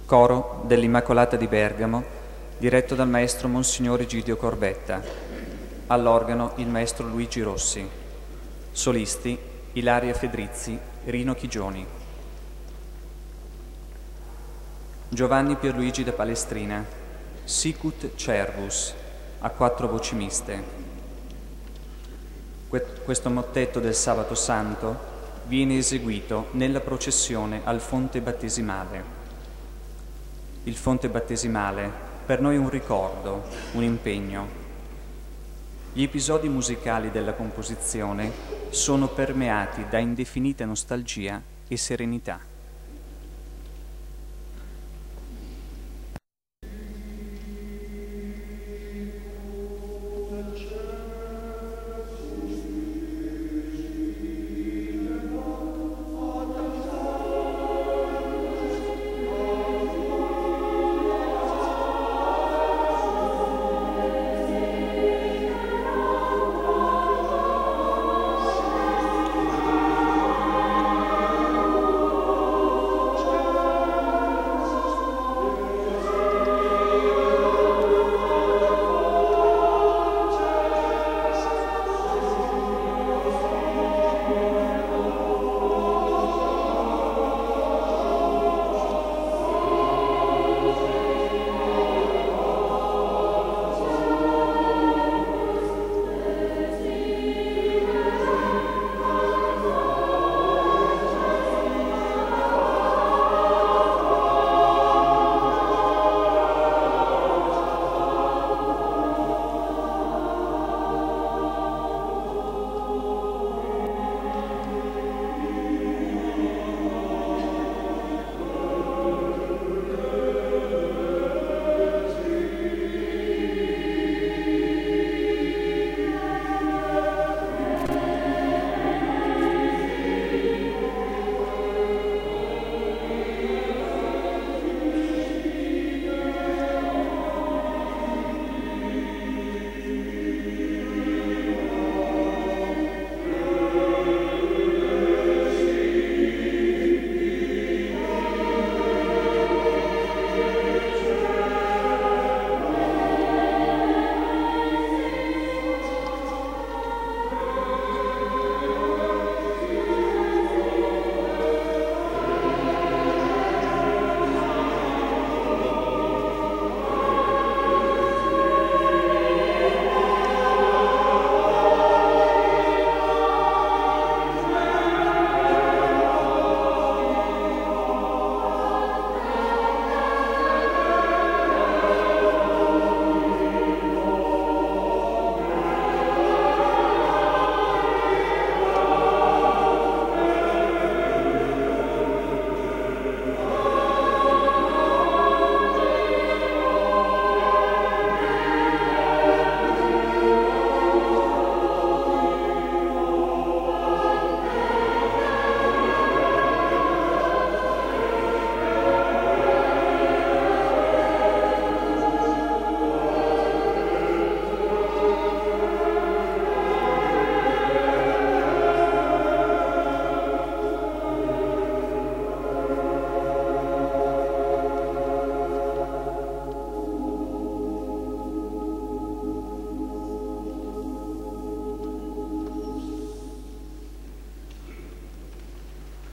Coro dell'Immacolata di Bergamo, diretto dal maestro Monsignor Egidio Corbetta. All'organo il maestro Luigi Rossi. Solisti Ilaria Fedrizzi, Rino Chigioni. Giovanni Pierluigi da Palestrina, Sicut Cervus, a 4 voci miste. Questo mottetto del Sabato Santo viene eseguito nella processione al fonte battesimale. Il fonte battesimale per noi è un ricordo, un impegno. Gli episodi musicali della composizione sono permeati da indefinita nostalgia e serenità.